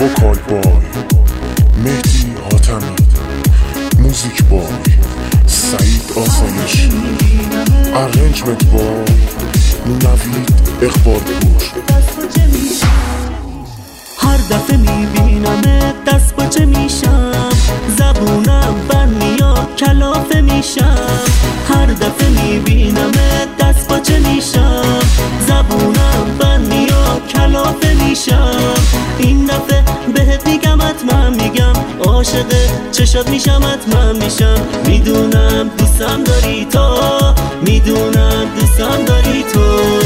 وکال بای مهدی حاتمی، موزیک بای سعید آسایشی، ارنجمنت بای نوید اقبال پور. هر دفعه میبینم دست باچه میشم، زبونم بند میاد کلافه میشم. هر دفعه میبینم دست باچه میشم، زبونم بند میاد کلافه میشم. این دفعه بهت میگم حتما میگم، عاشق چشات میشم حتما میشم. میدونم دوستم داری تو، میدونم دوستم داری تو.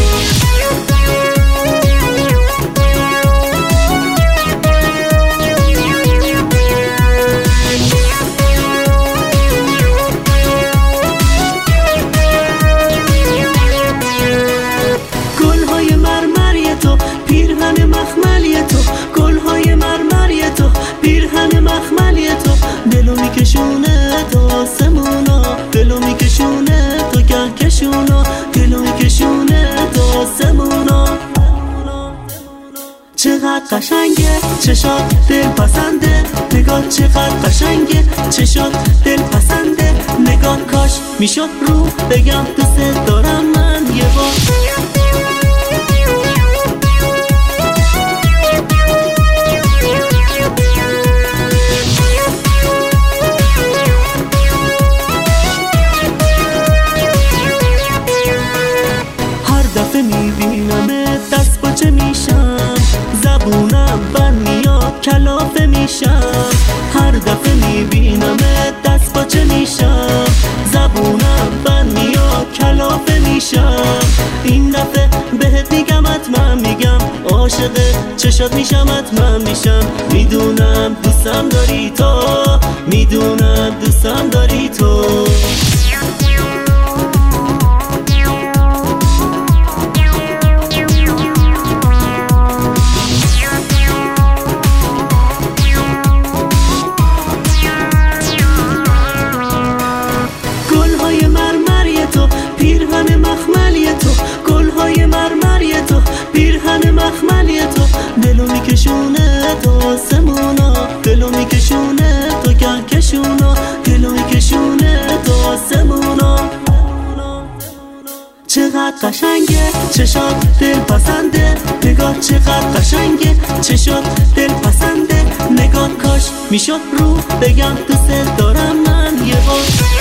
گلهای مرمری تو، پیرهن مخملی تو، گلهای مرمری تو، پیرهن مخملی تو، دلو میکشونه تو آسمونا، دلو میکشونه تو کهکشونا، دلو میکشونه تو آسمونا. چقدر قشنگه چشات دل پسنده، نگاه چقدر قشنگه چشات دل پسنده، نگاه کاش میشد رو بگم دوست دارم من یه بار. میبینم دست باچه میشم، زبونم بند میاد کلافه میشم. هر دفعه میبینم دست باچه میشم، زبونم بند میاد کلافه میشم. این دفعه بهت میگم حتما میگم، عاشق چشات میشم حتما میشم. میدونم دوستم داری تو، میدونم دوستم داری تو. پیرهن مخملی تو، گلهای مرمری تو، پیرهن مخملی تو، دلو میکشونه تو آسمونا، دلو میکشونه تو کهکشونا، دلو میکشونه تو آسمونا. چقدر قشنگه چشات دل پسنده، نگاه چقدر قشنگه چشات دل پسنده، نگاه کاش میشد رو بگم دوست دارم من یه بار.